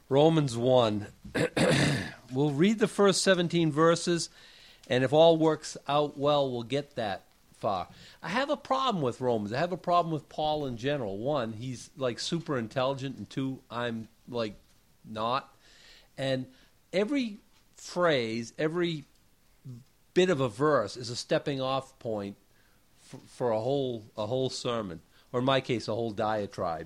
Romans 1. We'll read the first 17 verses, and if all works out well, we'll get that far. I have a problem with Romans. I have a problem with Paul in general. One, he's like super intelligent, and two, I'm like not. And every phrase, every bit of a verse is a stepping off point for a whole sermon, or in my case, a whole diatribe.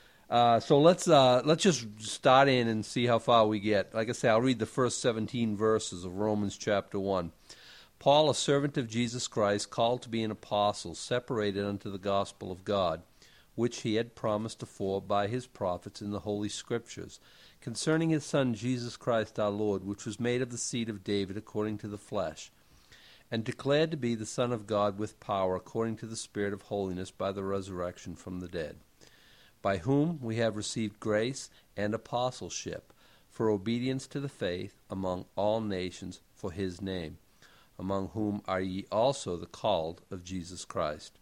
So let's just start in and see how far we get. Like I say, I'll read the first 17 verses of Romans chapter 1. Paul, a servant of Jesus Christ, called to be an apostle, separated unto the gospel of God, which he had promised afore by his prophets in the Holy Scriptures, concerning his Son Jesus Christ our Lord, which was made of the seed of David according to the flesh, and declared to be the Son of God with power according to the Spirit of holiness by the resurrection from the dead, by whom we have received grace and apostleship for obedience to the faith among all nations for his name, among whom are ye also the called of Jesus Christ.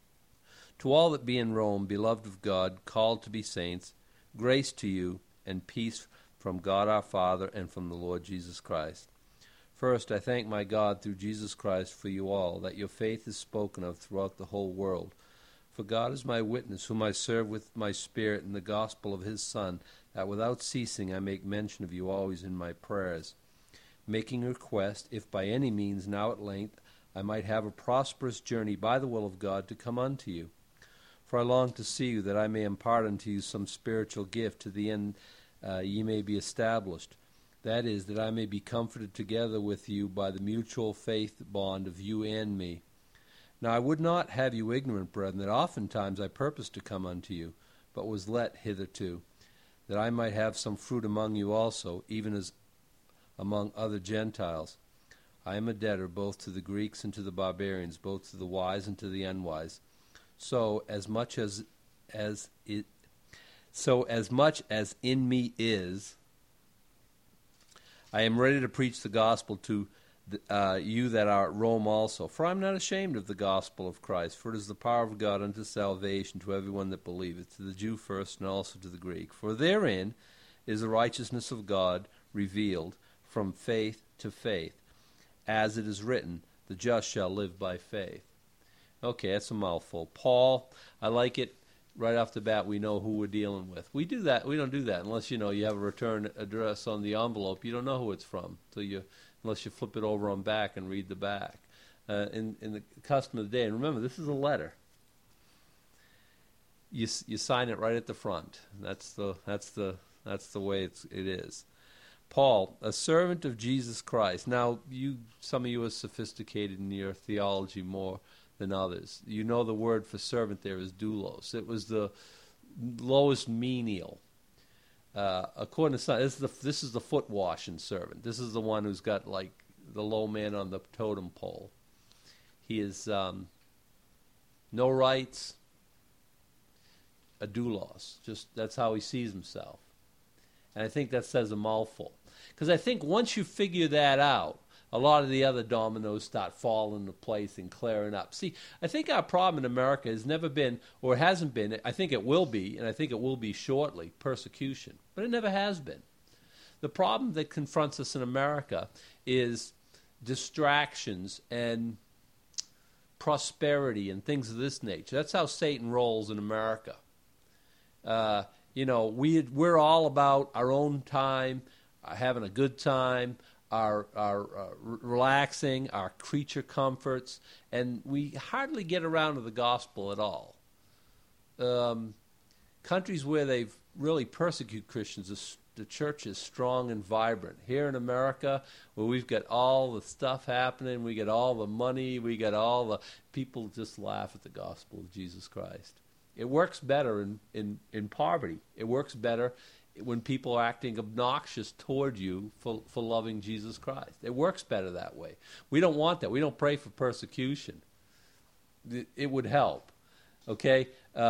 To all that be in Rome, beloved of God, called to be saints, grace to you and peace from God our Father and from the Lord Jesus Christ. First, I thank my God through Jesus Christ for you all, that your faith is spoken of throughout the whole world. For God is my witness, whom I serve with my spirit in the gospel of his Son, that without ceasing I make mention of you always in my prayers, making request, if by any means now at length I might have a prosperous journey by the will of God to come unto you. For I long to see you, that I may impart unto you some spiritual gift, to the end ye may be established. That is, that I may be comforted together with you by the mutual faith bond of you and me. Now I would not have you ignorant, brethren, that oftentimes I purposed to come unto you, but was let hitherto, that I might have some fruit among you also, even as among other Gentiles. I am a debtor both to the Greeks and to the barbarians, both to the wise and to the unwise. So as much as in me is, I am ready to preach the gospel to you that are at Rome also. For I am not ashamed of the gospel of Christ, for it is the power of God unto salvation to everyone that believeth, to the Jew first and also to the Greek. For therein is the righteousness of God revealed from faith to faith, as it is written, the just shall live by faith. Okay, that's a mouthful. Paul, I like it. Right off the bat, we know who we're dealing with. We do that. We don't do that unless you have a return address on the envelope. You don't know who it's from unless you flip it over on back and read the back. In the custom of the day, and remember, this is a letter. You sign it right at the front. That's the way it is. Paul, a servant of Jesus Christ. Now, some of you are sophisticated in your theology more than others. You know the word for servant there is doulos. It was the lowest menial. According to some, this is the foot washing servant. This is the one who's got like the low man on the totem pole. He is no rights, a doulos. Just that's how he sees himself. And I think that says a mouthful. Because I think once you figure that out, a lot of the other dominoes start falling into place and clearing up. See, I think our problem in America has never been, or hasn't been, I think it will be, and I think it will be shortly, persecution. But it never has been. The problem that confronts us in America is distractions and prosperity and things of this nature. That's how Satan rolls in America. We're all about our own time, having a good time, our relaxing, our creature comforts, and we hardly get around to the gospel at all. Countries where they've really persecuted Christians, the church is strong and vibrant. Here in America, where we've got all the stuff happening, we get all the money, we get all the people just laugh at the gospel of Jesus Christ. It works better in poverty. It works better when people are acting obnoxious toward you for loving Jesus Christ. It works better that way. We don't want that. We don't pray for persecution. It would help, okay,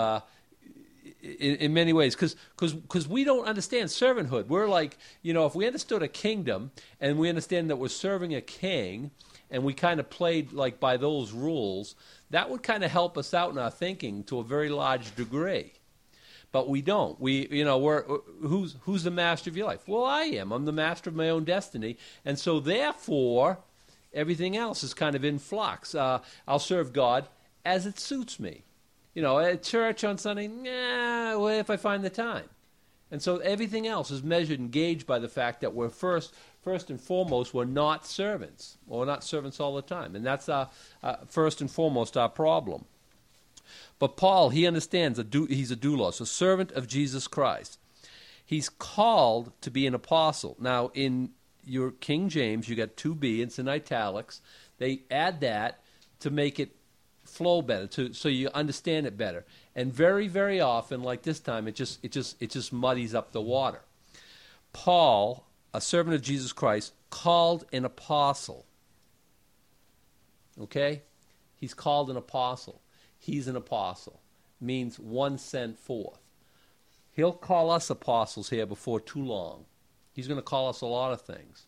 in many ways, because we don't understand servanthood. We're like, if we understood a kingdom and we understand that we're serving a king and we kind of played like by those rules, that would kind of help us out in our thinking to a very large degree. But we don't. Who's the master of your life? Well, I am. I'm the master of my own destiny. And so therefore, everything else is kind of in flux. I'll serve God as it suits me. At church on Sunday, well, if I find the time. And so everything else is measured and gauged by the fact that we're first and foremost, we're not servants. Well, we're not servants all the time. And that's first and foremost our problem. But Paul, he understands he's a doulos, a servant of Jesus Christ. He's called to be an apostle. Now, in your King James, you got 2B, it's in italics. They add that to make it flow better, so you understand it better. And very, very often, like this time, it just muddies up the water. Paul, a servant of Jesus Christ, called an apostle. Okay? He's called an apostle. He's an apostle. Means one sent forth. He'll call us apostles here before too long. He's going to call us a lot of things.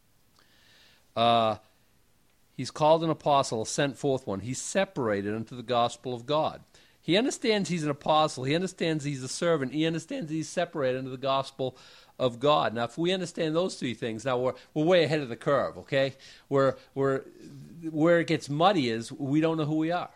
He's called an apostle, a sent forth one. He's separated unto the gospel of God. He understands he's an apostle. He understands he's a servant. He understands he's separated unto the gospel of God. Now, if we understand those three things, now we're way ahead of the curve, okay? Where it gets muddy is we don't know who we are.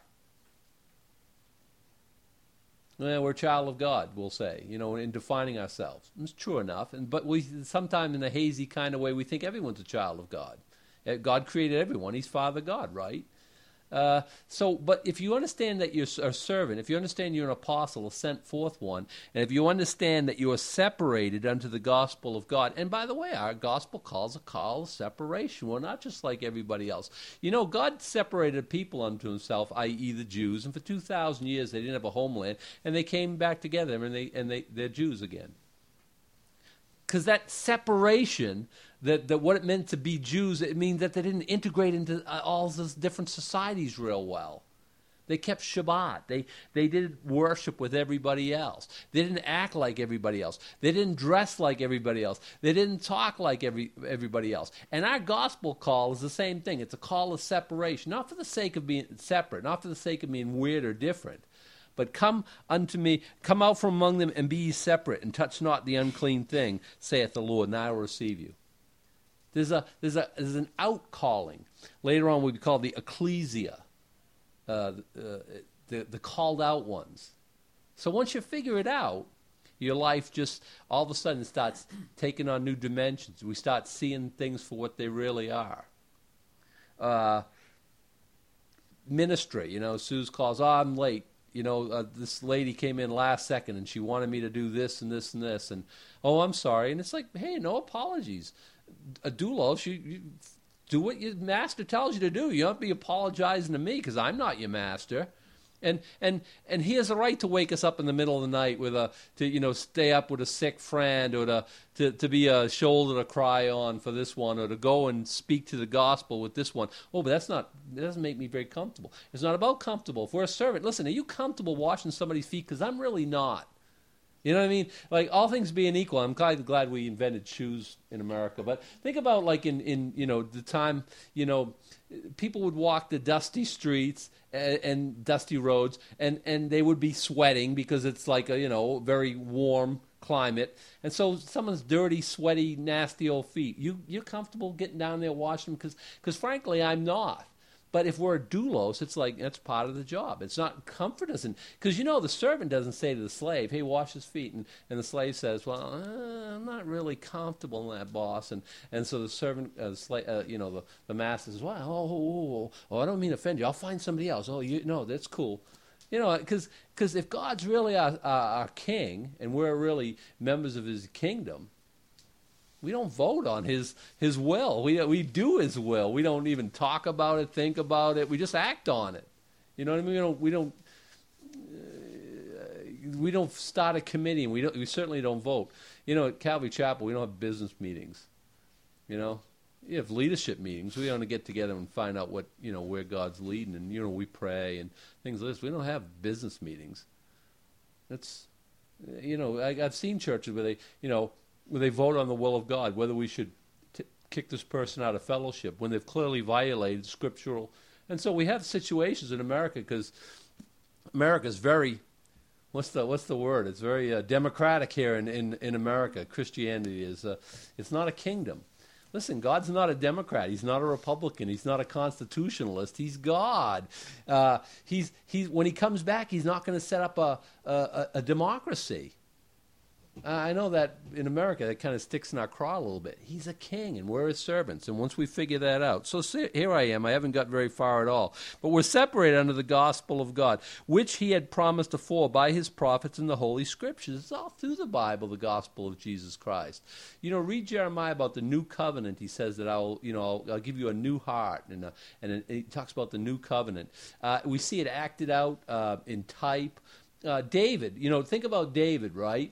Well, we're a child of God, we'll say, in defining ourselves. It's true enough, but we sometimes in a hazy kind of way, we think everyone's a child of God. God created everyone. He's Father God, right? But if you understand that you're a servant, if you understand you're an apostle, a sent forth one, and if you understand that you are separated unto the gospel of God, and by the way, our gospel calls a call of separation. We're not just like everybody else. God separated people unto himself, i.e. the Jews, and for 2,000 years they didn't have a homeland, and they came back together, and they're Jews again. Because that separation, that what it meant to be Jews, it means that they didn't integrate into all those different societies real well. They kept Shabbat. They did worship with everybody else. They didn't act like everybody else. They didn't dress like everybody else. They didn't talk like everybody else. And our gospel call is the same thing. It's a call of separation, not for the sake of being separate, not for the sake of being weird or different. But come unto me, come out from among them, and be ye separate, and touch not the unclean thing, saith the Lord, and I will receive you. There's an outcalling. Later on, we'll be called the ecclesia, the called out ones. So once you figure it out, your life just all of a sudden starts taking on new dimensions. We start seeing things for what they really are. Ministry, Sue's calls, I'm late. This lady came in last second and she wanted me to do this and this and this. And, oh, I'm sorry. And it's like, hey, no apologies. A doulos, you do what your master tells you to do. You don't be apologizing to me because I'm not your master. And he has a right to wake us up in the middle of the night to stay up with a sick friend, or to be a shoulder to cry on for this one, or to go and speak to the gospel with this one. Oh, but that doesn't make me very comfortable. It's not about comfortable. If we're a servant, listen, are you comfortable washing somebody's feet? Because I'm really not. You know what I mean? Like, all things being equal, I'm kind of glad we invented shoes in America. But think about, like, in the time, people would walk the dusty streets and dusty roads, and they would be sweating because it's like a, very warm climate. And so someone's dirty, sweaty, nasty old feet, you're comfortable getting down there washing them? Because frankly, I'm not. But if we're a doulos, it's like that's part of the job. It's not comfort doesn't, because the servant doesn't say to the slave, "Hey, wash his feet," and the slave says, "Well, I'm not really comfortable in that, boss." And so the servant, the master says, "Well, I don't mean to offend you. I'll find somebody else. Oh, that's cool." Because if God's really our king and we're really members of his kingdom, we don't vote on his will. We do his will. We don't even talk about it, think about it. We just act on it. You know what I mean? We don't start a committee, and we certainly don't vote. At Calvary Chapel, we don't have business meetings. You have leadership meetings. We want to get together and find out what where God's leading, and we pray and things like this. We don't have business meetings. That's I've seen churches where they vote on the will of God, whether we should kick this person out of fellowship when they've clearly violated scriptural. And so we have situations in America, because America is very, what's the word? It's very democratic here in America. Christianity is it's not a kingdom. Listen, God's not a Democrat. He's not a Republican. He's not a constitutionalist. He's God. He's when he comes back, he's not going to set up a democracy. I know that in America that kind of sticks in our craw a little bit. He's a king, and we're his servants. And once we figure that out, so here I am. I haven't got very far at all. But we're separated under the gospel of God, which he had promised afore by his prophets in the Holy Scriptures. It's all through the Bible, the gospel of Jesus Christ. You know, read Jeremiah about the new covenant. He says that I'll give you a new heart, and he talks about the new covenant. We see it acted out in type. David, think about David, right?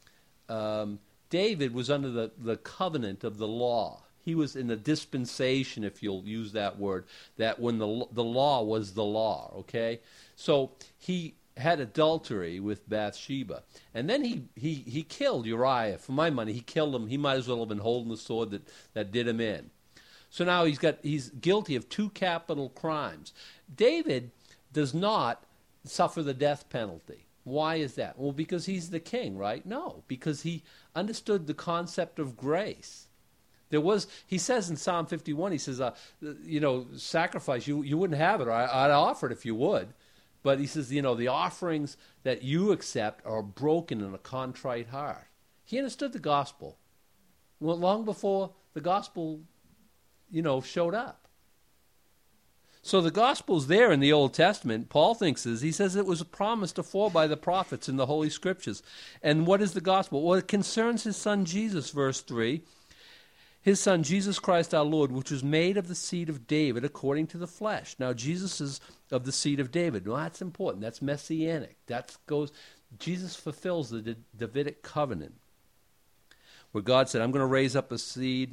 David was under the covenant of the law. He was in the dispensation, if you'll use that word, that when the law was the law, okay? So he had adultery with Bathsheba. And then he killed Uriah. For my money, he killed him. He might as well have been holding the sword that did him in. So now he's guilty of 2 capital crimes. David does not suffer the death penalty. Why is that? Well, because he's the king, right? No, because he understood the concept of grace. He says in Psalm 51, he says, sacrifice, you wouldn't have it, or I'd offer it if you would. But he says, the offerings that you accept are broken in a contrite heart. He understood the gospel. Well, long before the gospel, showed up. So the gospel's there in the Old Testament. Paul he says it was promised afore by the prophets in the Holy Scriptures. And what is the gospel? Well, it concerns his son Jesus, verse 3. His son Jesus Christ our Lord, which was made of the seed of David according to the flesh. Now Jesus is of the seed of David. Well, that's important. That's messianic. Jesus fulfills the Davidic covenant, where God said, I'm going to raise up a seed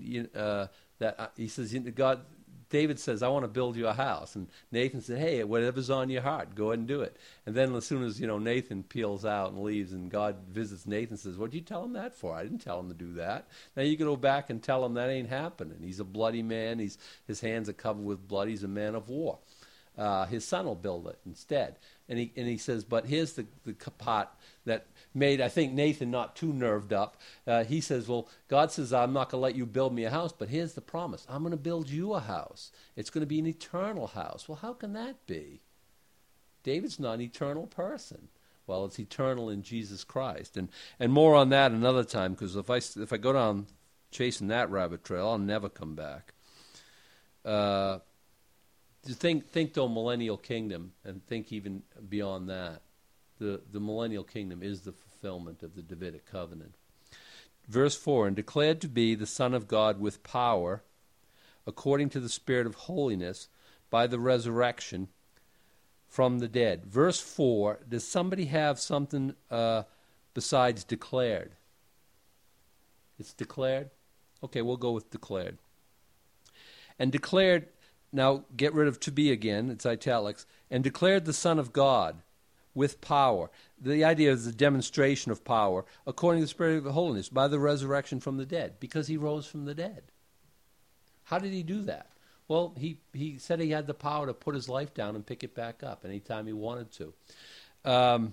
he says, David says, I want to build you a house. And Nathan said, hey, whatever's on your heart, go ahead and do it. And then as soon as, Nathan peels out and leaves and God visits Nathan and says, what did you tell him that for? I didn't tell him to do that. Now you can go back and tell him that ain't happening. He's a bloody man. His hands are covered with blood. He's a man of war. His son will build it instead. And he says, but here's the part that made, I think, Nathan not too nerved up. He says, well, God says, I'm not going to let you build me a house, but here's the promise. I'm going to build you a house. It's going to be an eternal house. Well, how can that be? David's not an eternal person. Well, it's eternal in Jesus Christ. And more on that another time, because if I go down chasing that rabbit trail, I'll never come back. Think though millennial kingdom, and think even beyond that. The millennial kingdom is the fulfillment of the Davidic covenant. Verse 4, and declared to be the Son of God with power, according to the Spirit of holiness, by the resurrection from the dead. Verse 4, does somebody have something besides declared? It's declared? Okay, we'll go with declared. And declared, now get rid of to be again, it's italics, and declared the Son of God with power. The idea is the demonstration of power, according to the Spirit of holiness, by the resurrection from the dead, because he rose from the dead. How did he do that? Well, he said he had the power to put his life down and pick it back up anytime he wanted to.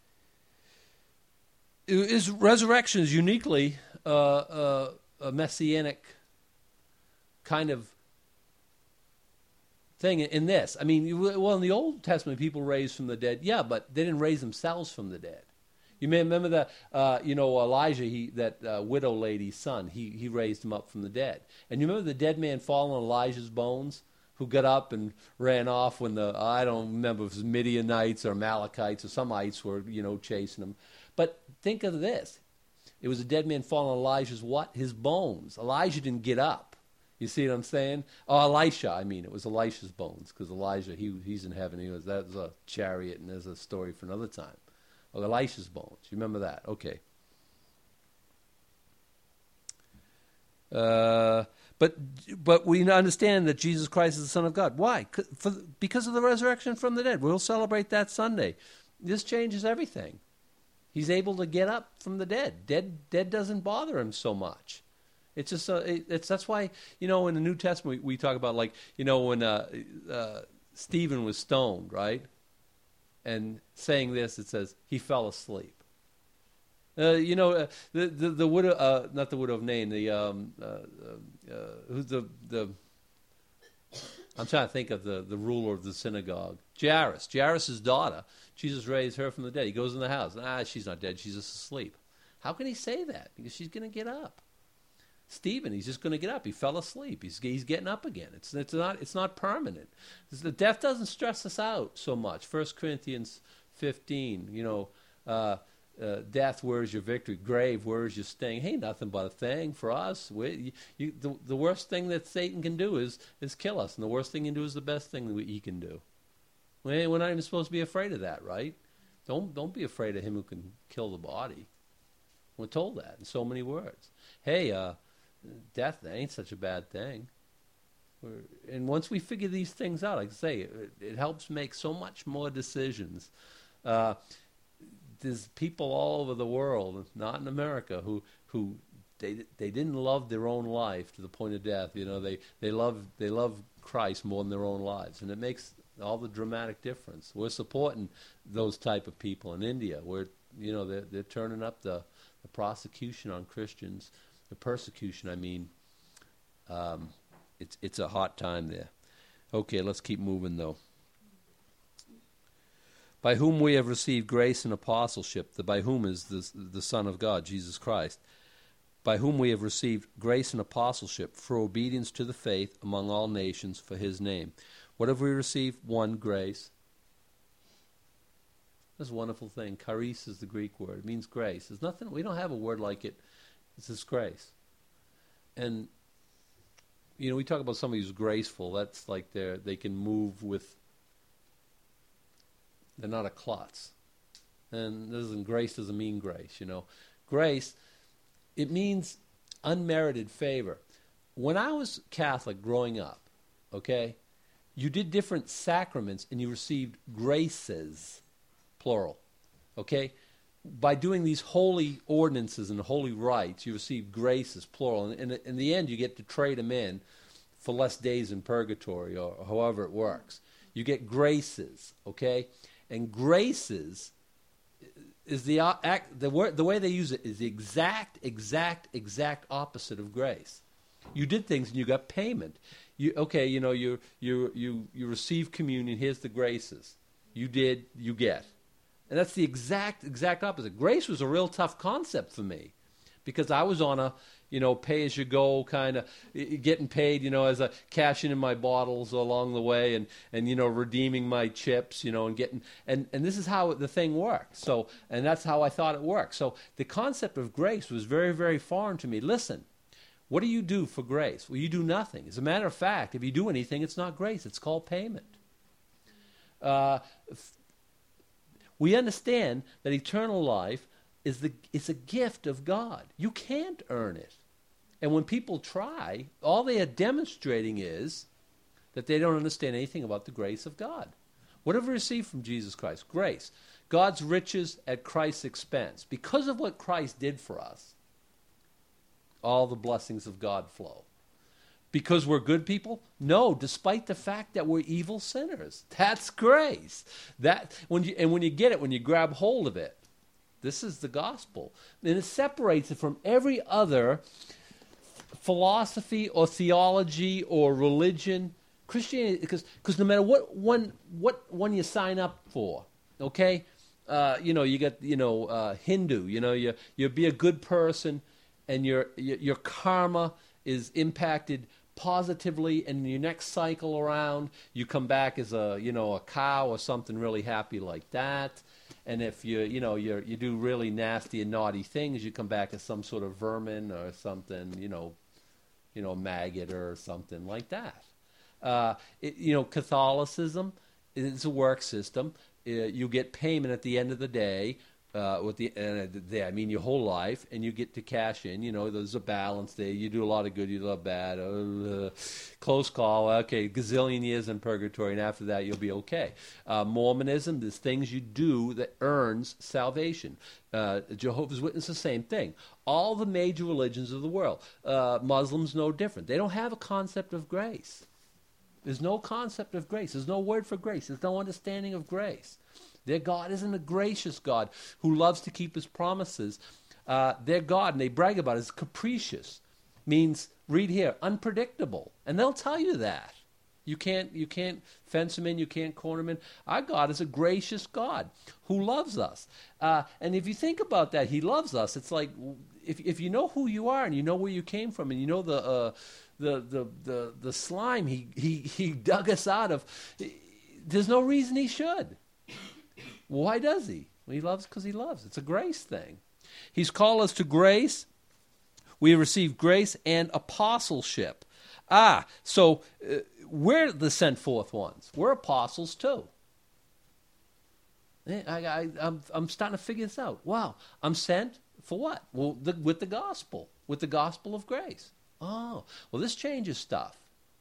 His resurrection is uniquely a messianic kind of thing in this. I mean, well, in the Old Testament, people raised from the dead, yeah, but they didn't raise themselves from the dead. You may remember that, Elijah, that widow lady's son, he raised him up from the dead. And you remember the dead man falling on Elijah's bones, who got up and ran off when I don't remember if it was Midianites or Amalekites or some ites were, chasing him. But think of this. It was a dead man falling on Elijah's what? His bones. Elijah didn't get up. You see what I'm saying? Oh, Elisha, it was Elisha's bones, because Elijah, he's in heaven. That was a chariot, and there's a story for another time. Oh, Elisha's bones. You remember that? Okay. But we understand that Jesus Christ is the Son of God. Why? Because of the resurrection from the dead. We'll celebrate that Sunday. This changes everything. He's able to get up from the dead. Dead doesn't bother him so much. It's just that's why, in the New Testament we talk about, when Stephen was stoned, right? and saying this, it says, he fell asleep. The widow, not the widow of Nain, who's the I'm trying to think of the ruler of the synagogue. Jairus' daughter. Jesus raised her from the dead. He goes in the house. She's not dead. She's just asleep. How can he say that? Because she's going to get up. Stephen, he's just going to get up. He fell asleep. He's getting up again. It's not permanent. The death doesn't stress us out so much. 1 Corinthians 15. Death, where is your victory? Grave, where is your sting? Hey, nothing but a thing for us. The worst thing that Satan can do is kill us, and the worst thing he can do is the best thing that he can do. We're not even supposed to be afraid of that, right? Don't be afraid of him who can kill the body. We're told that in so many words. Hey, death ain't such a bad thing. And once we figure these things out, like I say, it helps make so much more decisions. There's people all over the world, not in America, who they didn't love their own life to the point of death. They love Christ more than their own lives, and it makes all the dramatic difference. We're supporting those type of people in India, where they're turning up the prosecution on Christians, the persecution. I mean, it's a hot time there. Okay, let's keep moving though. By whom we have received grace and apostleship. The by whom is the Son of God, Jesus Christ. By whom we have received grace and apostleship for obedience to the faith among all nations for his name. What have we received? One, grace. That's a wonderful thing. Charis is the Greek word. It means grace. There's nothing. We don't have a word like it. It's just grace. And we talk about somebody who's graceful. That's like they can move with. They're not a klutz. And grace doesn't mean grace, Grace, it means unmerited favor. When I was Catholic growing up, okay, you did different sacraments and you received graces, plural, okay? By doing these holy ordinances and holy rites, you receive graces, plural. And in the end, you get to trade them in for less days in purgatory or however it works. You get graces, okay? And graces is the way they use it is the exact opposite of grace. You did things and you got payment. You receive communion. Here's the graces. You did, you get, and that's the exact opposite. Grace was a real tough concept for me because I was on a pay as you go kind of getting paid, as a cashing in my bottles along the way and redeeming my chips, and getting, and this is how the thing worked. So, and that's how I thought it worked. So the concept of grace was very, very foreign to me. Listen, what do you do for grace? Well, you do nothing. As a matter of fact, if you do anything, it's not grace. It's called payment. We understand that eternal life it's a gift of God. You can't earn it. And when people try, all they are demonstrating is that they don't understand anything about the grace of God. What have we received from Jesus Christ? Grace. God's riches at Christ's expense. Because of what Christ did for us, all the blessings of God flow. Because we're good people? No, despite the fact that we're evil sinners. That's grace. When you get it, when you grab hold of it, this is the gospel. And it separates it from every other philosophy or theology or religion. Christianity, because no matter what one you sign up for, okay, you get Hindu, you be a good person, and your karma is impacted positively, and in your next cycle around, you come back as a cow or something really happy like that. And if you do really nasty and naughty things, you come back as some sort of vermin or something, maggot or something like that. Catholicism is a work system. You get payment at the end of the day. I mean your whole life, and you get to cash in. There's a balance there. You do a lot of good, you do a lot of bad. Close call. Okay, gazillion years in purgatory, and after that you'll be okay. Mormonism, there's things you do that earns salvation. Jehovah's Witness, the same thing. All the major religions of the world. Muslims, no different. They don't have a concept of grace. There's no concept of grace. There's no word for grace. There's no understanding of grace. Their God isn't a gracious God who loves to keep his promises. Their God, and they brag about it, is capricious. Means, read here, unpredictable. And they'll tell you that. You can't fence him in, you can't corner him in. Our God is a gracious God who loves us. And if you think about that, he loves us. It's like, if you know who you are and you know where you came from and you know the slime he dug us out of, there's no reason he should. Why does he? Well, he loves because he loves. It's a grace thing. He's called us to grace. We have received grace and apostleship. So we're the sent forth ones. We're apostles too. I'm starting to figure this out. Wow, I'm sent for what? Well, with the gospel of grace. Oh, well, this changes stuff.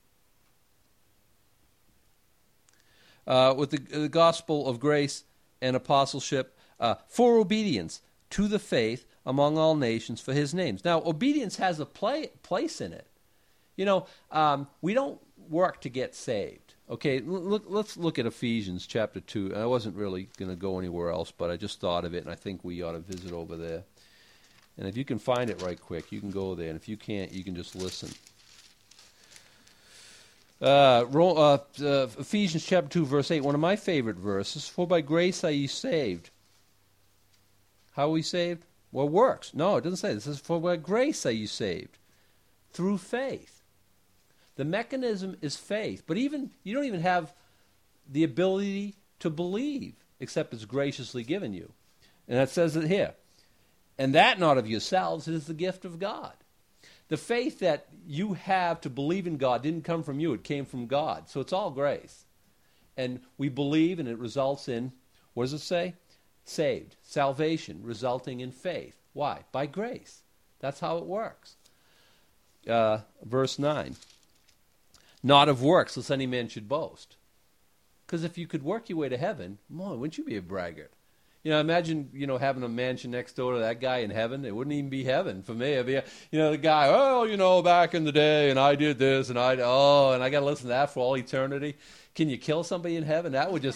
With the gospel of grace and apostleship for obedience to the faith among all nations for his names. Now, obedience has a place in it. We don't work to get saved. Okay, let's look at Ephesians chapter 2. I wasn't really going to go anywhere else, but I just thought of it, and I think we ought to visit over there. And if you can find it right quick, you can go there. And if you can't, you can just listen. Ephesians chapter 2, verse 8, one of my favorite verses. For by grace are ye saved. How are we saved? Well, works. No, it doesn't say this. It says, for by grace are you saved. Through faith. The mechanism is faith. But you don't even have the ability to believe, except it's graciously given you. And that says it here. And that not of yourselves, it is the gift of God. The faith that you have to believe in God didn't come from you, it came from God. So it's all grace. And we believe, and it results in, what does it say? Saved. Salvation, resulting in faith. Why? By grace. That's how it works. Verse 9. Not of works, lest any man should boast. Because if you could work your way to heaven, boy, wouldn't you be a braggart? Imagine, having a mansion next door to that guy in heaven. It wouldn't even be heaven for me. It'd be, the guy, back in the day, and I did this, and I got to listen to that for all eternity. Can you kill somebody in heaven? That would.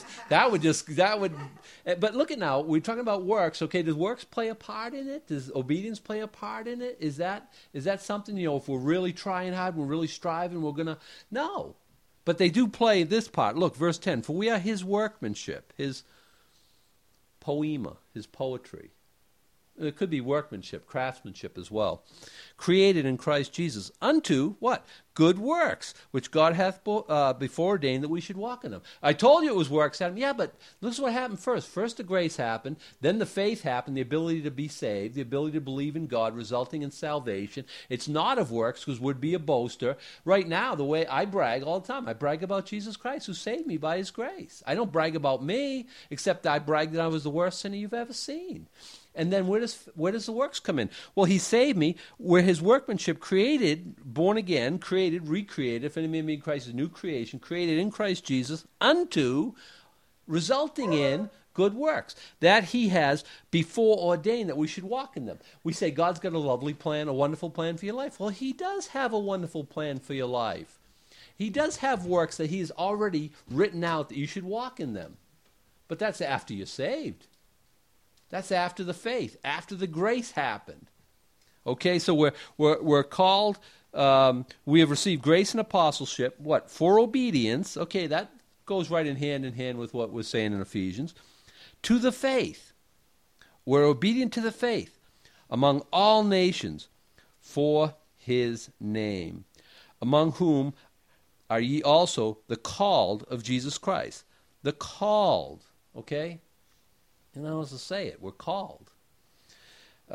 But look at now, we're talking about works. Okay, does works play a part in it? Does obedience play a part in it? Is that something, if we're really trying hard, we're really striving, we're going to, no. But they do play this part. Look, verse 10, for we are his workmanship, his poema, his poetry. It could be workmanship, craftsmanship as well. Created in Christ Jesus unto, what? Good works, which God hath before ordained that we should walk in them. I told you it was works, Adam. Yeah, but this is what happened first. First the grace happened, then the faith happened, the ability to be saved, the ability to believe in God, resulting in salvation. It's not of works, because would be a boaster. Right now, the way I brag all the time, I brag about Jesus Christ, who saved me by his grace. I don't brag about me, except I brag that I was the worst sinner you've ever seen. And then where does the works come in? Well, he saved me. We're his workmanship, created, born again, created, recreated. If any man be in Christ, is a new creation, created in Christ Jesus unto, resulting in good works that he has before ordained that we should walk in them. We say God's got a lovely plan, a wonderful plan for your life. Well, he does have a wonderful plan for your life. He does have works that he has already written out that you should walk in them. But that's after you're saved. That's after the faith, after the grace happened. Okay, so we're called, we have received grace and apostleship, what? For obedience. Okay, that goes right in hand with what we're saying in Ephesians. To the faith. We're obedient to the faith among all nations for his name, among whom are ye also the called of Jesus Christ. The called, okay? And I was to say it. We're called to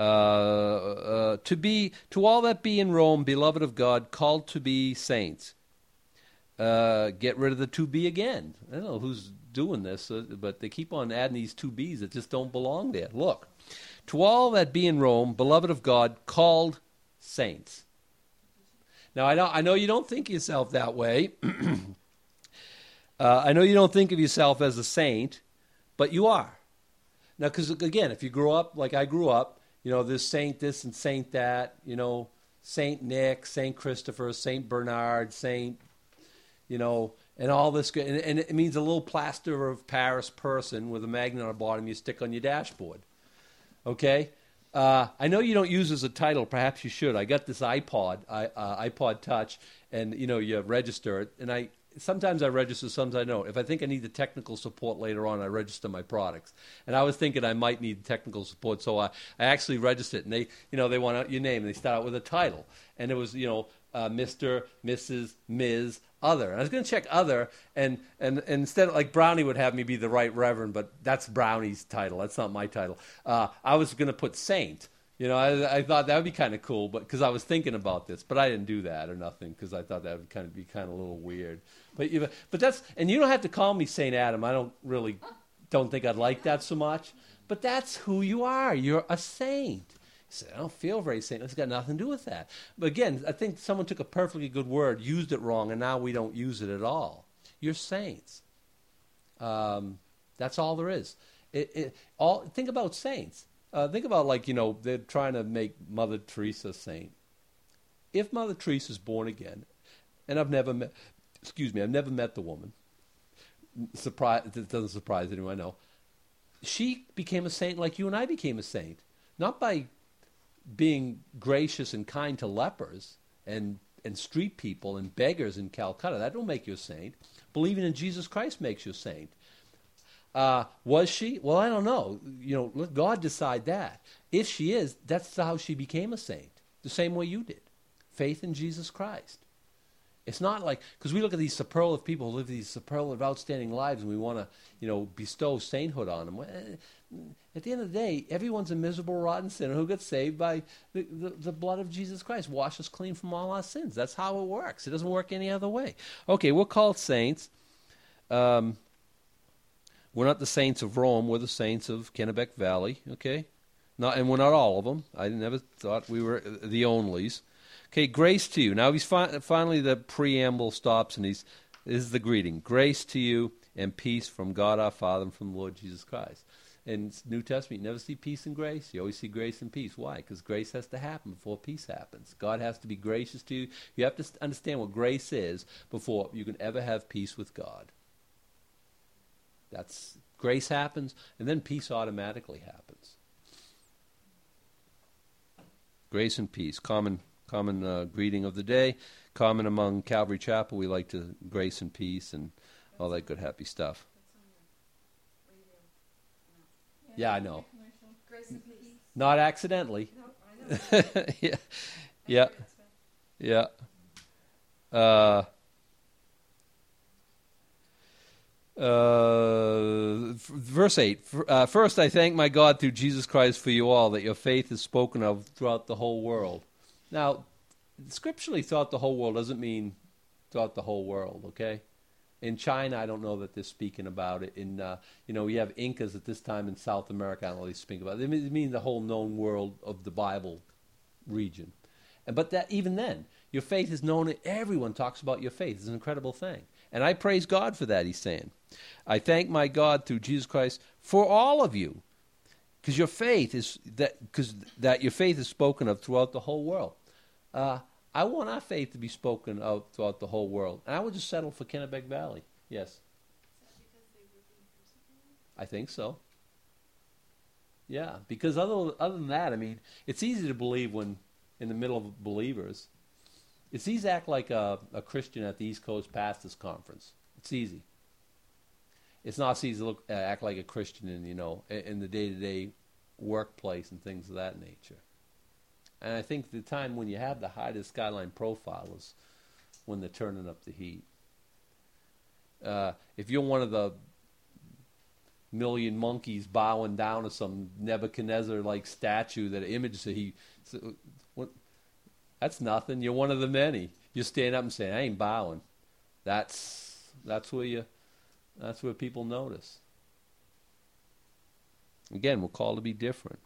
all that be in Rome, beloved of God, called to be saints. Get rid of the to be again. I don't know who's doing this, but they keep on adding these to be's that just don't belong there. Look, to all that be in Rome, beloved of God, called saints. Now I know you don't think of yourself that way. I know you don't think of yourself as a saint, but you are. Now, because, again, if you grow up like I grew up, there's Saint this and Saint that, Saint Nick, Saint Christopher, Saint Bernard, Saint, and all this, and it means a little plaster of Paris person with a magnet on the bottom you stick on your dashboard. Okay? I know you don't use it as a title. Perhaps you should. I got this iPod Touch, and you register it, and sometimes I register, sometimes I don't. If I think I need the technical support later on, I register my products. And I was thinking I might need technical support, so I actually registered it. And they want out your name, and they start out with a title. And it was, Mr., Mrs., Ms., Other. And I was going to check Other, and instead, like Brownie would have me be the Right Reverend, but that's Brownie's title. That's not my title. I was going to put Saint. I thought that would be kind of cool, but because I was thinking about this, but I didn't do that or nothing because I thought that would be kind of a little weird. But that's, and you don't have to call me Saint Adam. I don't think I'd like that so much. But that's who you are. You're a saint. You say, I don't feel very saint. It's got nothing to do with that. But again, I think someone took a perfectly good word, used it wrong, and now we don't use it at all. You're saints. That's all there is. Think about saints. Think about they're trying to make Mother Teresa a saint. If Mother Teresa's born again, and I've never met the woman. It doesn't surprise anyone, I know. She became a saint like you and I became a saint. Not by being gracious and kind to lepers and street people and beggars in Calcutta. That don't make you a saint. Believing in Jesus Christ makes you a saint. Was she? Well, I don't know. Let God decide that. If she is, that's how she became a saint. The same way you did. Faith in Jesus Christ. It's not like, because we look at these superlative people who live these superlative, outstanding lives, and we want to, bestow sainthood on them. At the end of the day, everyone's a miserable, rotten sinner who gets saved by the blood of Jesus Christ. Wash us clean from all our sins. That's how it works. It doesn't work any other way. Okay, we're called saints. We're not the saints of Rome. We're the saints of Kennebec Valley, okay? And we're not all of them. I never thought we were the onlys. Okay, grace to you. Now he's finally the preamble stops, and this is the greeting. Grace to you and peace from God our Father and from the Lord Jesus Christ. In New Testament, you never see peace and grace. You always see grace and peace. Why? Because grace has to happen before peace happens. God has to be gracious to you. You have to understand what grace is before you can ever have peace with God. Grace happens, and then peace automatically happens. Grace and peace, common greeting of the day, common among Calvary Chapel. We like to grace and peace and all that good happy stuff. Yeah, I know. Grace and peace. Not accidentally. No, I know. Yeah. Verse 8. First, I thank my God through Jesus Christ for you all, that your faith is spoken of throughout the whole world. Now, scripturally, throughout the whole world doesn't mean throughout the whole world, okay? In China, I don't know that they're speaking about it. In we have Incas at this time in South America. I don't know if they speak about it. They mean the whole known world of the Bible region. But that even then, your faith is known. Everyone talks about your faith. It's an incredible thing. And I praise God for that, he's saying. I thank my God through Jesus Christ for all of you. Because your faith is that your faith is spoken of throughout the whole world. I want our faith to be spoken of throughout the whole world. And I would just settle for Kennebec Valley. Yes. Is that because they were being persecuted? I think so. Yeah, because other than that, I mean, it's easy to believe when in the middle of believers. It's easy to act like a Christian at the East Coast Pastors Conference. It's easy. It's not so easy to act like a Christian in the day-to-day workplace and things of that nature. And I think the time when you have the highest skyline profile is when they're turning up the heat. If you're one of the million monkeys bowing down to some Nebuchadnezzar-like statue that image that's nothing. You're one of the many. You stand up and say, "I ain't bowing." That's where people notice. Again, we're called to be different.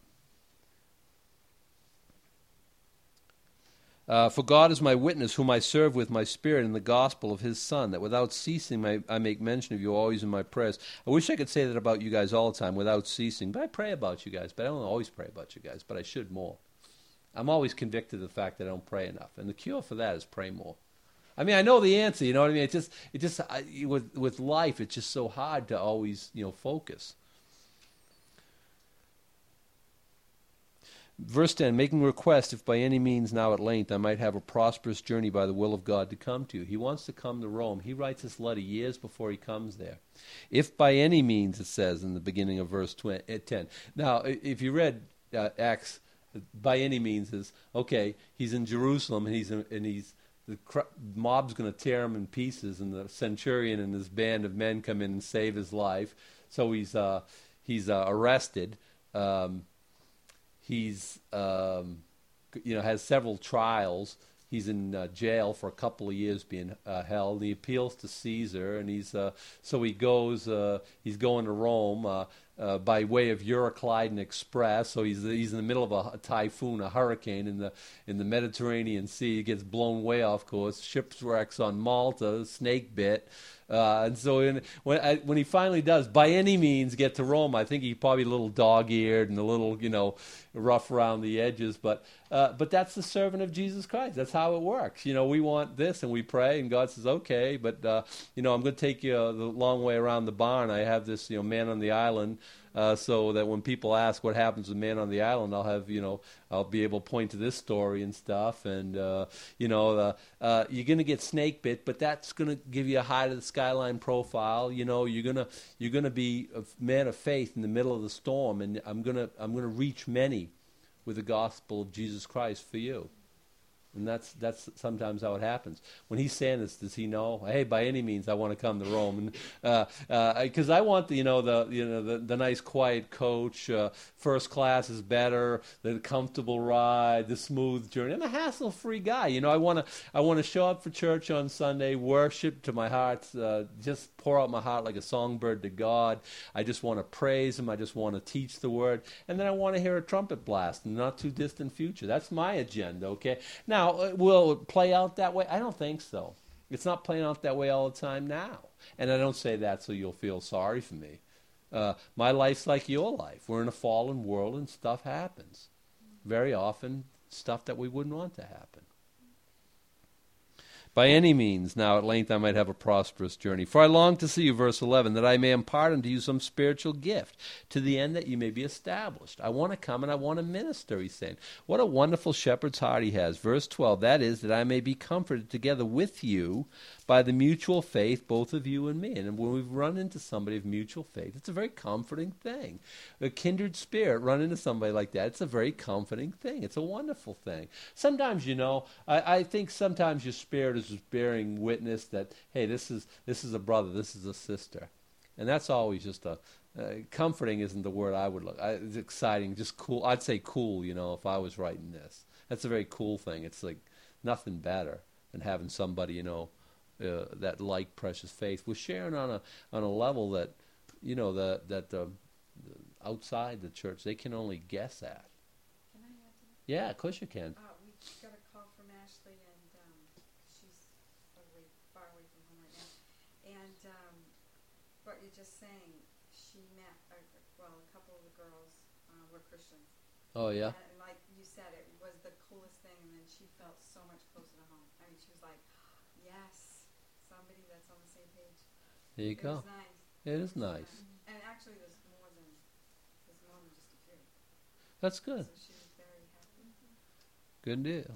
For God is my witness, whom I serve with my spirit in the gospel of his Son, that without ceasing I make mention of you always in my prayers. I wish I could say that about you guys all the time, without ceasing. But I pray about you guys. But I don't always pray about you guys, but I should more. I'm always convicted of the fact that I don't pray enough. And the cure for that is pray more. I mean, I know the answer. You know what I mean? With life, it's just so hard to always, focus. Verse 10, making request, if by any means now at length I might have a prosperous journey by the will of God to come to you. He wants to come to Rome. He writes this letter years before he comes there. If by any means, it says in the beginning of verse 10. Now, if you read Acts, by any means is, okay, he's in Jerusalem, and the mob's going to tear him in pieces, and the centurion and his band of men come in and save his life. So he's arrested. He's has several trials. He's in jail for a couple of years being held. He appeals to Caesar, and he goes. He's going to Rome by way of Euroclydon Express. So he's in the middle of a typhoon, a hurricane in the Mediterranean Sea. He gets blown way off course. Shipwrecks on Malta, snake bit. And so when he finally does, by any means, get to Rome, I think he's probably a little dog-eared and a little, rough around the edges. But that's the servant of Jesus Christ. That's how it works. We want this, and we pray, and God says, okay, but, I'm going to take you the long way around the barn. I have this, man on the island, so that when people ask what happens with man on the island, I'll have, I'll be able to point to this story and stuff. And, you're going to get snake bit, but that's going to give you a high to the skyline profile. You're going to be a man of faith in the middle of the storm, and I'm going to reach many with the gospel of Jesus Christ for you. And that's sometimes how it happens. When he's saying this, does he know? Hey, by any means, I want to come to Rome, because I want the nice quiet coach. First class is better. The comfortable ride, the smooth journey. I'm a hassle-free guy. I want to show up for church on Sunday, worship to my heart, just pour out my heart like a songbird to God. I just want to praise Him. I just want to teach the Word, and then I want to hear a trumpet blast in the not too distant future. That's my agenda. Okay. Now, will it play out that way? I don't think so. It's not playing out that way all the time now. And I don't say that so you'll feel sorry for me. My life's like your life. We're in a fallen world and stuff happens. Very often, stuff that we wouldn't want to happen. By any means, now at length I might have a prosperous journey. For I long to see you, verse 11, that I may impart unto you some spiritual gift, to the end that you may be established. I want to come and I want to minister, he's saying. What a wonderful shepherd's heart he has. Verse 12, that is, that I may be comforted together with you by the mutual faith, both of you and me. And when we've run into somebody of mutual faith, it's a very comforting thing. A kindred spirit, run into somebody like that, it's a very comforting thing. It's a wonderful thing. Sometimes, I think sometimes your spirit is bearing witness that, hey, this is a brother, this is a sister. And that's always just comforting isn't the word I would look. It's exciting, just cool. I'd say cool, if I was writing this. That's a very cool thing. It's like nothing better than having somebody, that like precious faith. We're sharing on a level that, that outside the church, they can only guess at. Can I add to that? Yeah, of course you can. We got a call from Ashley, and she's far away from home right now. And what you're just saying, she met, a couple of the girls were Christians. Oh, yeah? And like you said, it was the coolest thing, and then she felt so much closer to home. I mean, she was like, yes, somebody that's on the same page. There you go. It was nice. It is nice. And actually, there's more than just a few. That's good. So she was very happy. Good deal.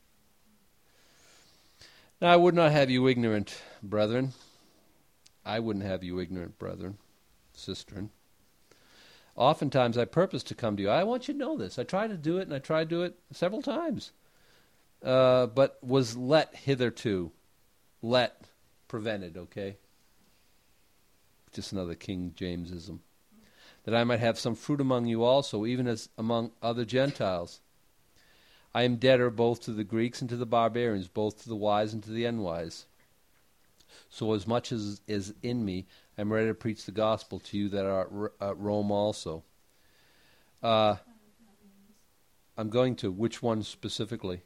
Now, I would not have you ignorant, brethren. I wouldn't have you ignorant, brethren, sistren. Oftentimes I purpose to come to you. I want you to know this. I try to do it, and I tried to do it several times. But was let hitherto. Let prevented, okay? Just another King Jamesism. That I might have some fruit among you also, even as among other Gentiles. I am debtor both to the Greeks and to the barbarians, both to the wise and to the unwise. So as much as is in me, I am ready to preach the gospel to you that are at Rome also. I'm going to. Which one specifically?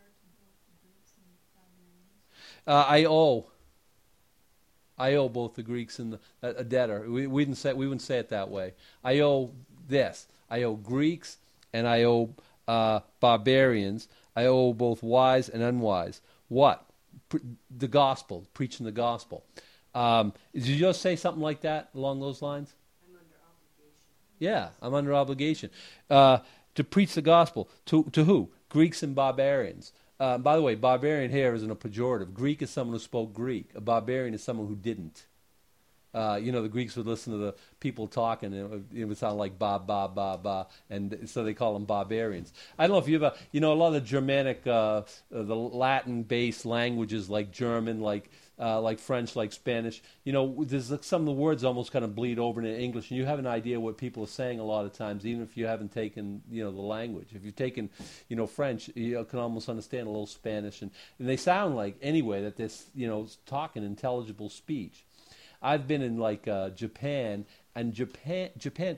I owe both the Greeks and a debtor. We wouldn't say it that way. I owe this. I owe Greeks and I owe barbarians. I owe both wise and unwise. What? the gospel, preaching the gospel. Did you just say something like that along those lines? I'm under obligation. Yeah, I'm under obligation to preach the gospel to who? Greeks and barbarians. By the way, barbarian here isn't a pejorative. Greek is someone who spoke Greek. A barbarian is someone who didn't. The Greeks would listen to the people talking, and it would sound like ba, ba, ba, ba, and so they call them barbarians. I don't know if you ever, a lot of the Germanic, the Latin-based languages like German, like French, like Spanish, there's some of the words almost kind of bleed over into English, and you have an idea what people are saying a lot of times, even if you haven't taken, the language. If you've taken, French, you can almost understand a little Spanish, and they sound like, anyway, that they're, talking intelligible speech. I've been in Japan, and Japan,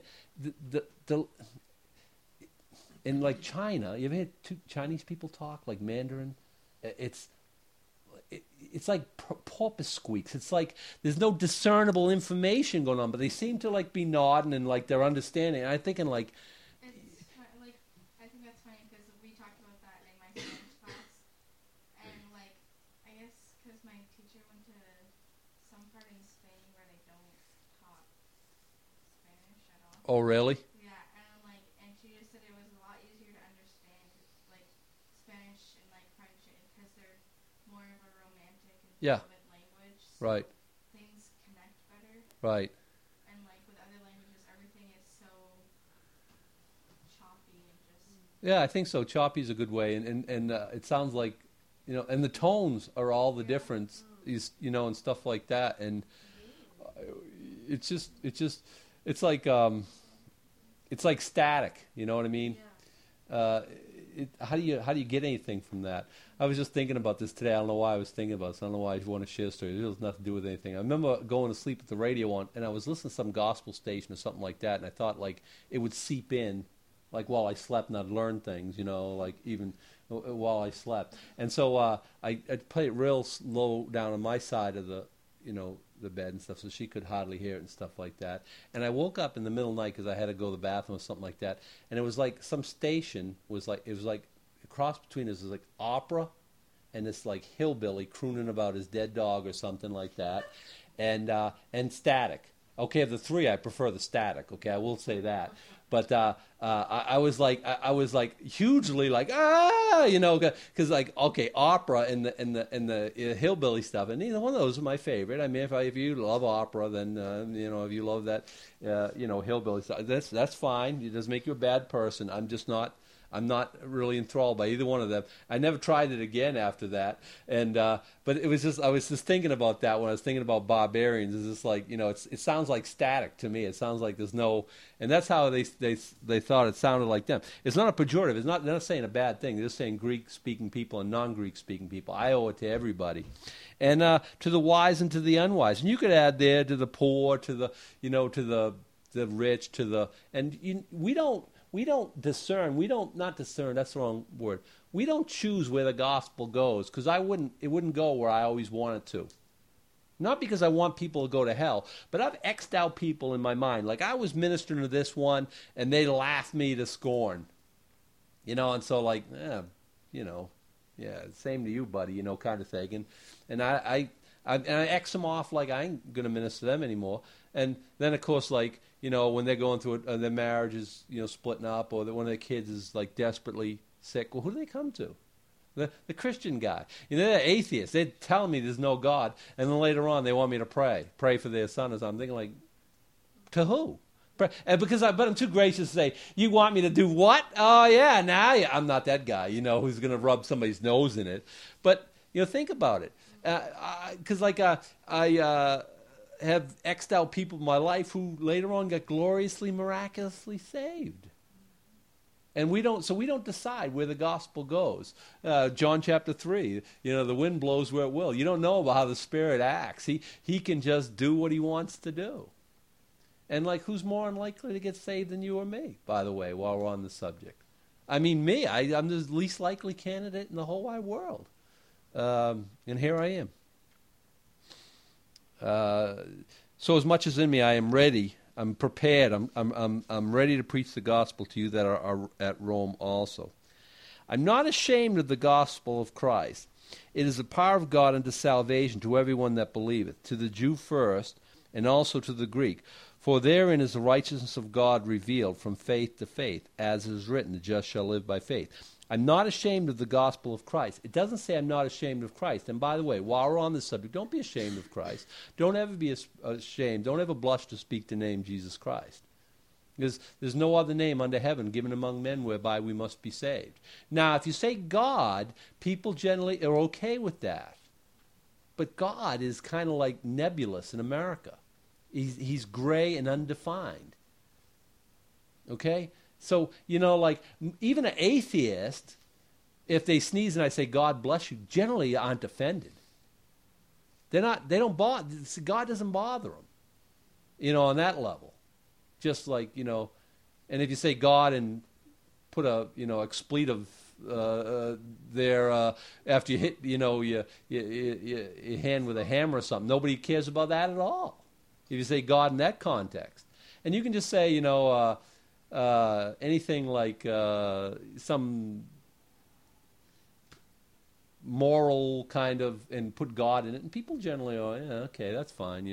in like China. You ever heard Chinese people talk like Mandarin? It's like porpoise squeaks. It's like there's no discernible information going on, but they seem to be nodding and they're understanding. And I'm thinking I think that's funny because we talked about that in my Spanish class, and I guess because my teacher went to some part in Spain where they don't talk Spanish at all. Oh, really? Yeah, and she just said it was a lot easier to understand Spanish and French because they're more of a romantic and fluid language. So right. Things connect better. Right. And with other languages, everything is so choppy and just. Yeah, I think so. Choppy is a good way, and it sounds like, and the tones are all the difference, and stuff like that, and it's like static. You know what I mean? Yeah. How do you get anything from that? I was just thinking about this today. I don't know why I was thinking about this. I don't know why I want to share a story. It has nothing to do with anything. I remember going to sleep with the radio on, and I was listening to some gospel station or something like that, and I thought it would seep in, while I slept, and I'd learn things, even while I slept. And so I'd play it real low down on my side of the, the bed and stuff, so she could hardly hear it and stuff like that. And I woke up in the middle of the night because I had to go to the bathroom or something like that, and it was some station was a cross between this was opera and this hillbilly crooning about his dead dog or something like that, and static. Okay, of the three, I prefer the static. Okay, I will say that. But I was hugely because okay, opera and the hillbilly stuff, and neither one of those are my favorite. I mean, if you love opera, then if you love that hillbilly stuff, that's fine. It doesn't make you a bad person. I'm not really enthralled by either one of them. I never tried it again after that. And but it was just I was just thinking about that when I was thinking about barbarians. It's just it sounds like static to me. It sounds like there's no, and that's how they thought it sounded like them. It's not a pejorative. They're not saying a bad thing. They're just saying Greek speaking people and non-Greek speaking people. I owe it to everybody, and to the wise and to the unwise. And you could add there to the poor, to the to the rich, to the we don't discern. Not discern. That's the wrong word. We don't choose where the gospel goes because it wouldn't go where I always want it to. Not because I want people to go to hell, but I've X'd out people in my mind. I was ministering to this one, and they laughed me to scorn. And so yeah, same to you, buddy, kind of thing. And I X them off I ain't going to minister to them anymore. And then, of course, when they're going through it, their marriage is, splitting up, or one of their kids is, desperately sick, well, who do they come to? The Christian guy. They're atheists. They're telling me there's no God, and then later on they want me to pray for their son. Or something. I'm thinking, to who? But I'm too gracious to say, you want me to do what? Oh, yeah, I'm not that guy, who's going to rub somebody's nose in it. But, think about it. Because, I have X'd out people in my life who later on got gloriously, miraculously saved. And we don't decide where the gospel goes. John chapter 3, the wind blows where it will. You don't know about how the Spirit acts. He can just do what he wants to do. And who's more unlikely to get saved than you or me, by the way, while we're on the subject? I mean, me. I'm the least likely candidate in the whole wide world. And here I am. So as much as in me, I am ready. I'm prepared. I'm ready to preach the gospel to you that are at Rome also. I'm not ashamed of the gospel of Christ. It is the power of God unto salvation to everyone that believeth, to the Jew first, and also to the Greek. For therein is the righteousness of God revealed from faith to faith, as it is written, the just shall live by faith. I'm not ashamed of the gospel of Christ. It doesn't say I'm not ashamed of Christ. And by the way, while we're on this subject, don't be ashamed of Christ. Don't ever be ashamed. Don't ever blush to speak the name Jesus Christ. Because there's no other name under heaven given among men whereby we must be saved. Now, if you say God, people generally are okay with that. But God is kind of like nebulous in America. He's gray and undefined. Okay? So, like even an atheist, if they sneeze and I say, God bless you, generally aren't offended. They don't bother, God doesn't bother them, on that level. Just like, and if you say God and put a, expletive there after you hit, your hand with a hammer or something, nobody cares about that at all. If you say God in that context. And you can just say, anything like some moral kind of, and put God in it, and people generally are, yeah, okay, that's fine,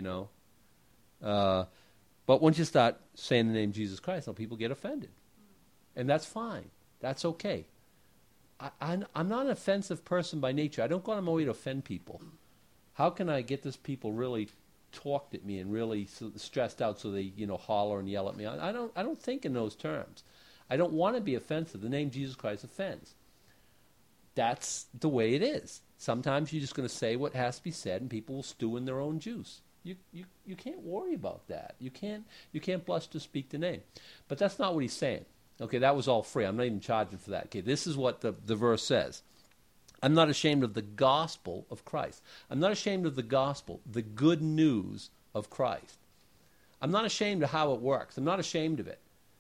but once you start saying the name Jesus Christ, people get offended. And that's fine. That's okay. I'm not an offensive person by nature. I don't go out of my way to offend people. How can I get this people really talked at me and really stressed out so they, holler and yell at me? I don't think in those terms. I don't want to be offensive. The name Jesus Christ offends. That's the way it is. Sometimes you're just going to say what has to be said, and people will stew in their own juice. You can't worry about that. You can't blush to speak the name. But that's not what he's saying. Okay, that was all free. I'm not even charging for that. Okay, this is what the verse says. I'm not ashamed of the gospel of Christ. I'm not ashamed of the gospel, the good news of Christ. I'm not ashamed of how it works. I'm not ashamed of it.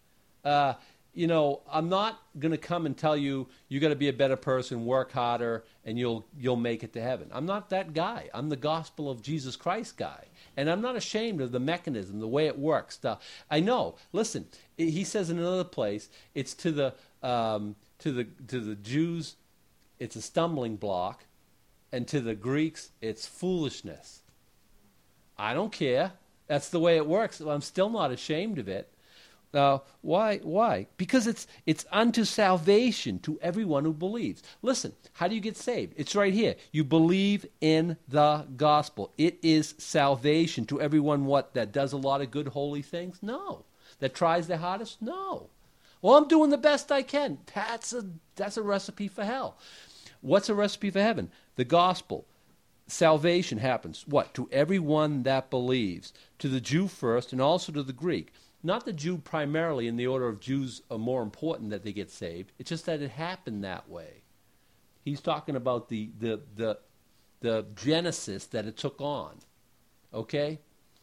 I'm not going to come and tell you got to be a better person, work harder, and you'll make it to heaven. I'm not that guy. I'm the gospel of Jesus Christ guy. And I'm not ashamed of the mechanism, the way it works. I know. Listen, he says in another place, it's to the Jews, it's a stumbling block, and to the Greeks, it's foolishness. I don't care. That's the way it works. I'm still not ashamed of it. Why? Because it's unto salvation to everyone who believes. Listen, how do you get saved? It's right here. You believe in the gospel. It is salvation to everyone that does a lot of good holy things? No. That tries their hardest? No. Well, I'm doing the best I can. That's a recipe for hell. What's a recipe for heaven? The gospel. Salvation happens. What? To everyone that believes. To the Jew first and also to the Greek. Not the Jew primarily in the order of Jews are more important that they get saved. It's just that it happened that way. He's talking about the genesis that it took on. Okay?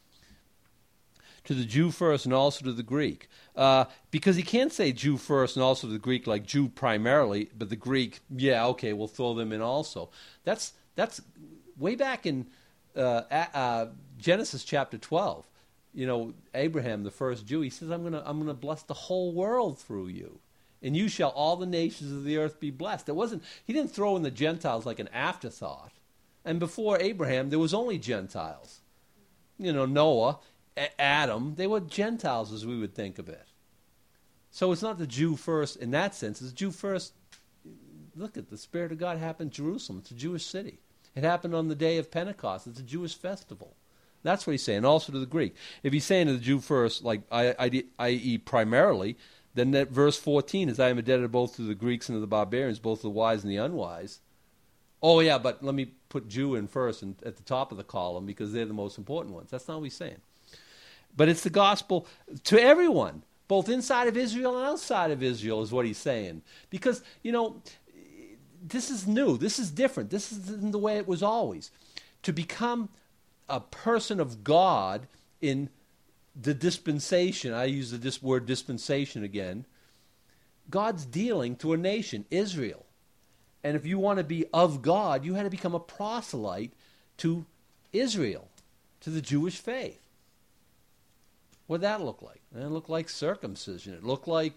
To the Jew first and also to the Greek. Because he can't say Jew first and also to the Greek like Jew primarily, but the Greek, yeah, okay, we'll throw them in also. That's way back in Genesis chapter 12. Abraham, the first Jew, he says, I'm gonna bless the whole world through you. And you shall all the nations of the earth be blessed. He didn't throw in the Gentiles like an afterthought. And before Abraham, there was only Gentiles. Noah, Adam, they were Gentiles as we would think of it. So it's not the Jew first in that sense. It's Jew first. Look at the Spirit of God happened in Jerusalem. It's a Jewish city. It happened on the day of Pentecost. It's a Jewish festival. That's what he's saying, also to the Greek. If he's saying to the Jew first, like i.e. primarily, then that verse 14 is, I am indebted both to the Greeks and to the barbarians, both the wise and the unwise. Oh, yeah, but let me put Jew in first and at the top of the column because they're the most important ones. That's not what he's saying. But it's the gospel to everyone, both inside of Israel and outside of Israel is what he's saying. Because, this is new. This is different. This isn't the way it was always. To become a person of God in the dispensation, I use the word dispensation again, God's dealing to a nation, Israel. And if you want to be of God, you had to become a proselyte to Israel, to the Jewish faith. What did that look like? It looked like circumcision. It looked like,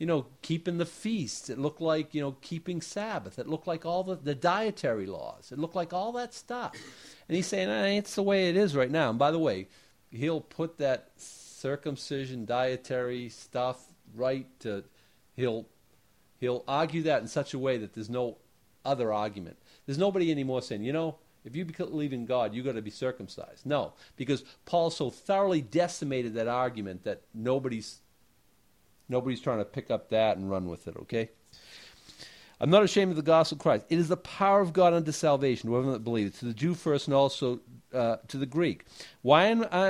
keeping the feasts. It looked like, keeping Sabbath. It looked like all the dietary laws. It looked like all that stuff. And he's saying, it's the way it is right now. And by the way, he'll put that circumcision, dietary stuff right to, he'll argue that in such a way that there's no other argument. There's nobody anymore saying, if you believe in God, you've got to be circumcised. No, because Paul so thoroughly decimated that argument that nobody's trying to pick up that and run with it, okay? I'm not ashamed of the gospel of Christ. It is the power of God unto salvation, whoever that believes, to the Jew first and also to the Greek. Why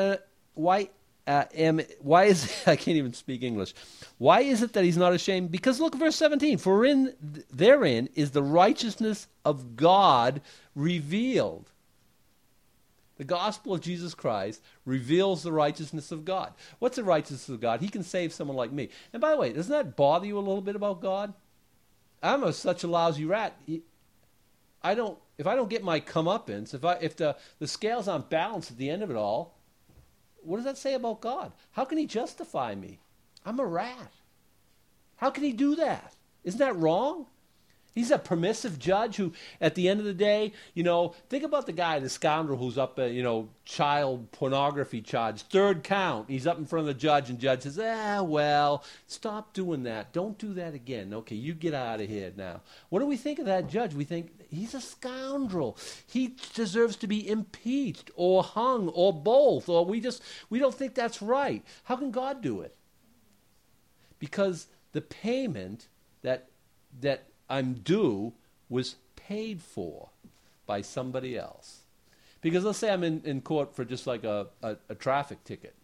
is I can't even speak English. Why is it that he's not ashamed? Because look at verse 17. For therein is the righteousness of God revealed. The gospel of Jesus Christ reveals the righteousness of God. What's the righteousness of God? He can save someone like me. And by the way, doesn't that bother you a little bit about God? I'm such a lousy rat. If I don't get my comeuppance, if the scales aren't balanced at the end of it all, what does that say about God? How can he justify me? I'm a rat. How can he do that? Isn't that wrong? He's a permissive judge who, at the end of the day, think about the guy, the scoundrel who's up, child pornography charge, third count. He's up in front of the judge, and the judge says, well, stop doing that. Don't do that again. Okay, you get out of here now. What do we think of that judge? We think he's a scoundrel. He deserves to be impeached or hung or both, or we don't think that's right. How can God do it? Because the payment that I'm due was paid for by somebody else. Because let's say I'm in court for just like a traffic ticket.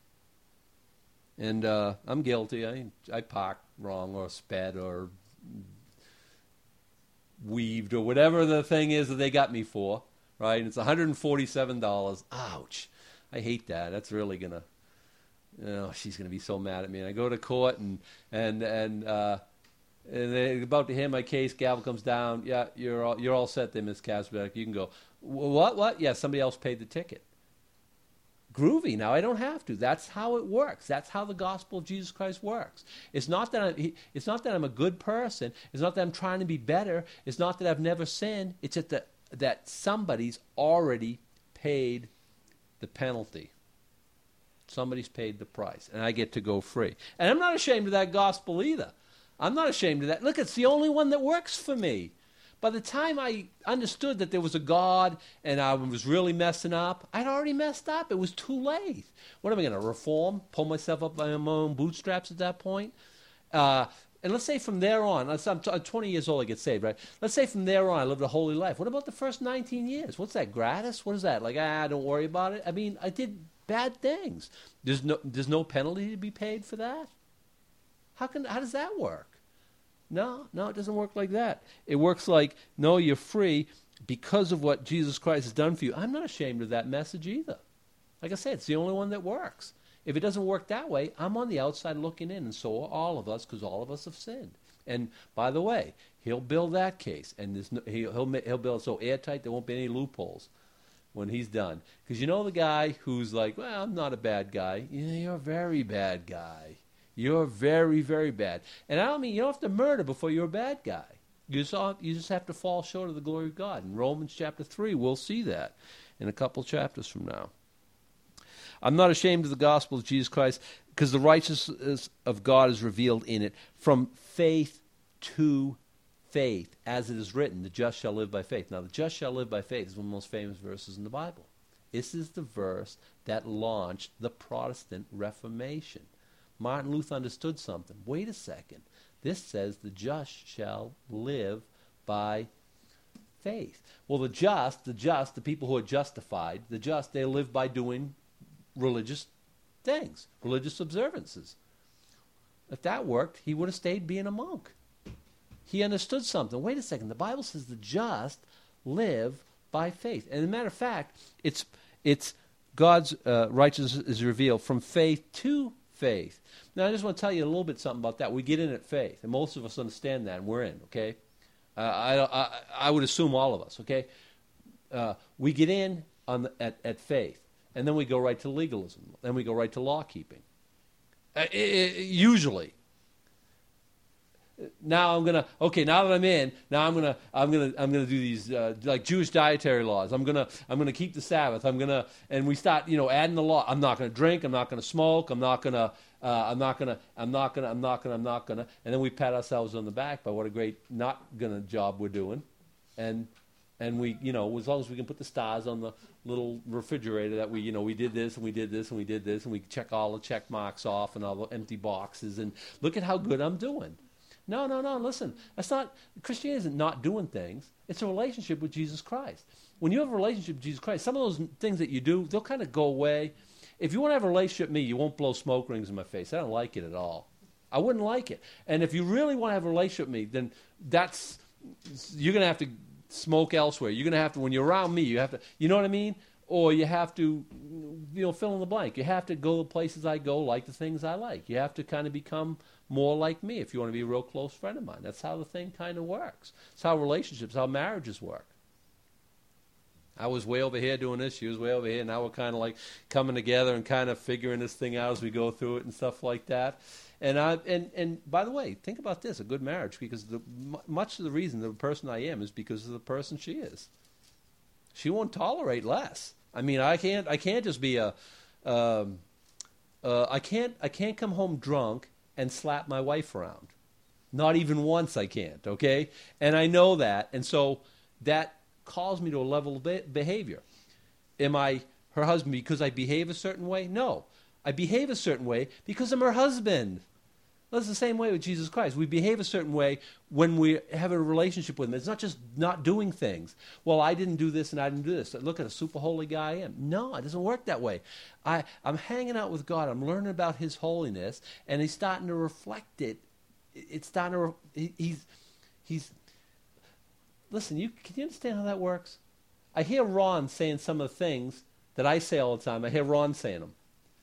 And I'm guilty. I parked wrong or sped or weaved or whatever the thing is that they got me for. Right? And it's $147. Ouch. I hate that. That's really going to, she's going to be so mad at me. And I go to court and they're about to hear my case. Gavel comes down. Yeah, you're all set there, Miss Kasbeck. You can go. What? Yeah, somebody else paid the ticket. Groovy. Now I don't have to. That's how it works. That's how the gospel of Jesus Christ works. It's not that I'm a good person. It's not that I'm trying to be better. It's not that I've never sinned. It's that somebody's already paid the penalty. Somebody's paid the price, and I get to go free. And I'm not ashamed of that gospel either. I'm not ashamed of that. Look, it's the only one that works for me. By the time I understood that there was a God and I was really messing up, I'd already messed up. It was too late. What am I going to reform, pull myself up by my own bootstraps at that point? And let's say from there on, I'm 20 years old, I get saved, right? Let's say from there on I lived a holy life. What about the first 19 years? What's that, gratis? What is that? Like, don't worry about it? I mean, I did bad things. There's no penalty to be paid for that? How does that work? No, it doesn't work like that. It works like, no, you're free because of what Jesus Christ has done for you. I'm not ashamed of that message either. Like I said, it's the only one that works. If it doesn't work that way, I'm on the outside looking in, and so are all of us, because all of us have sinned. And by the way, he'll build that case, and he'll build it so airtight there won't be any loopholes when he's done. Because the guy who's like, well, I'm not a bad guy. You're a very bad guy. You're very, very bad. And I don't mean you don't have to murder before you're a bad guy. You just have to fall short of the glory of God. In Romans chapter 3, we'll see that in a couple chapters from now. I'm not ashamed of the gospel of Jesus Christ because the righteousness of God is revealed in it from faith to faith. As it is written, the just shall live by faith. Now, the just shall live by faith is one of the most famous verses in the Bible. This is the verse that launched the Protestant Reformation. Martin Luther understood something. Wait a second. This says the just shall live by faith. Well, the just, the people who are justified, they live by doing religious things, religious observances. If that worked, he would have stayed being a monk. He understood something. Wait a second. The Bible says the just live by faith. And as a matter of fact, it's God's righteousness is revealed from faith to faith. Now, I just want to tell you a little bit something about that. We get in at faith, and most of us understand that, and we're in, okay? I would assume all of us, okay? We get in at faith, and then we go right to legalism, then we go right to law keeping. Usually. now I'm gonna now that I'm in, now I'm gonna do these like Jewish dietary laws. I'm gonna keep the Sabbath. And we start adding the law. I'm not gonna drink. I'm not gonna smoke. I'm not gonna, and then we pat ourselves on the back by what a great not gonna job we're doing, and we as long as we can put the stars on the little refrigerator that we did this and we did this and we did this and we check all the check marks off and all the empty boxes and look at how good I'm doing. No, listen. That's not, Christianity isn't not doing things. It's a relationship with Jesus Christ. When you have a relationship with Jesus Christ, some of those things that you do, they'll kind of go away. If you want to have a relationship with me, you won't blow smoke rings in my face. I don't like it at all. I wouldn't like it. And if you really want to have a relationship with me, then you're going to have to smoke elsewhere. You're going to have to, when you're around me, you have to, you know what I mean? Or you have to, fill in the blank. You have to go the places I go, like the things I like. You have to kind of become more like me if you want to be a real close friend of mine. That's how the thing kind of works. It's how relationships, how marriages work. I was way over here doing this, she was way over here. Now we're kind of like coming together and kind of figuring this thing out as we go through it and stuff like that. And by the way, think about this, a good marriage, because much of the reason the person I am is because of the person she is. She won't tolerate less. I mean, I can't just be I can't come home drunk and slap my wife around. Not even once I can't, okay? And I know that, and so that calls me to a level of behavior. Am I her husband because I behave a certain way? No. I behave a certain way because I'm her husband. Well, it's the same way with Jesus Christ. We behave a certain way when we have a relationship with him. It's not just not doing things. Well, I didn't do this and I didn't do this. Look at a super holy guy I am. No, it doesn't work that way. I'm hanging out with God. I'm learning about his holiness, and he's starting to reflect it. It's starting to, he's listen, can you understand how that works? I hear Ron saying some of the things that I say all the time. I hear Ron saying them.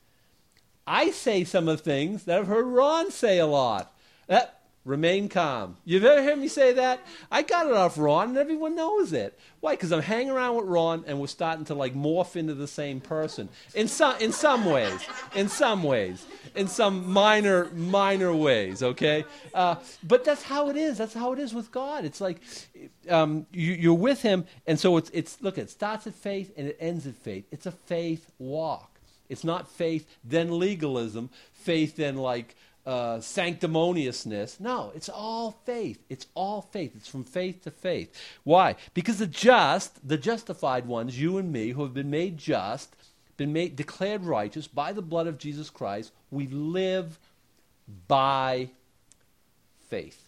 I say some of the things that I've heard Ron say a lot. Remain calm. You've ever heard me say that? I got it off Ron, and everyone knows it. Why? Because I'm hanging around with Ron, and we're starting to like morph into the same person. In some ways, in some minor ways. Okay, but that's how it is. That's how it is with God. It's like you're with Him, and so it's look. It starts at faith and it ends at faith. It's a faith walk. It's not faith, then legalism, faith, then like sanctimoniousness. No, it's all faith. It's all faith. It's from faith to faith. Why? Because the justified ones, you and me, who have been made just, declared righteous by the blood of Jesus Christ, we live by faith.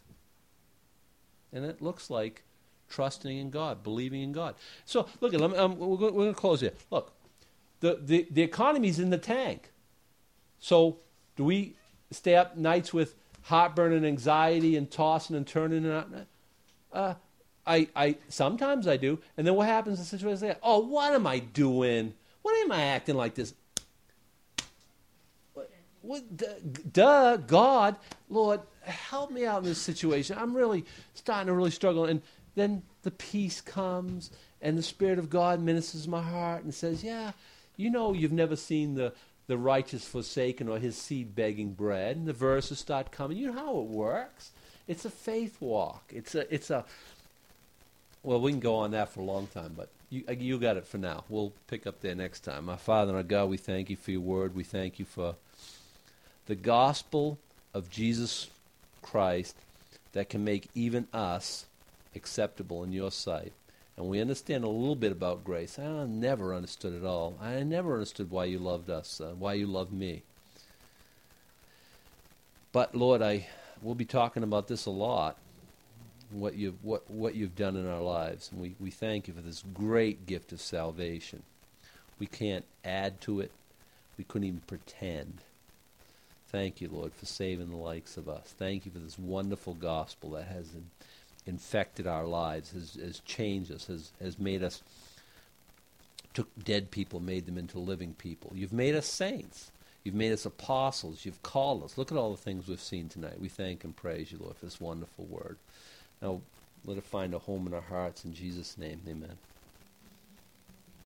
And it looks like trusting in God, believing in God. So, look, we're going to close here. Look. The economy's in the tank. So do we stay up nights with heartburn and anxiety and tossing and turning? I sometimes I do. And then what happens in situations like that? Oh, what am I doing? What am I acting like this? God, Lord, help me out in this situation. I'm really starting to really struggle. And then the peace comes and the Spirit of God ministers my heart and says, yeah, you've never seen the righteous forsaken or his seed begging bread. And the verses start coming. You know how it works. It's a faith walk. Well, we can go on that for a long time, but you got it for now. We'll pick up there next time. Our Father and our God, we thank you for your word. We thank you for the gospel of Jesus Christ that can make even us acceptable in your sight. And we understand a little bit about grace. I never understood it all. I never understood why you loved us, why you loved me. But Lord, we'll be talking about this a lot, what you've done in our lives. And we thank you for this great gift of salvation. We can't add to it. We couldn't even pretend. Thank you, Lord, for saving the likes of us. Thank you for this wonderful gospel that has infected our lives, has changed us, has made us, took dead people, made them into living people. You've made us saints. You've made us apostles. You've called us. Look at all the things we've seen tonight. We thank and praise you, Lord, for this wonderful word. Now, let it find a home in our hearts. In Jesus' name, amen.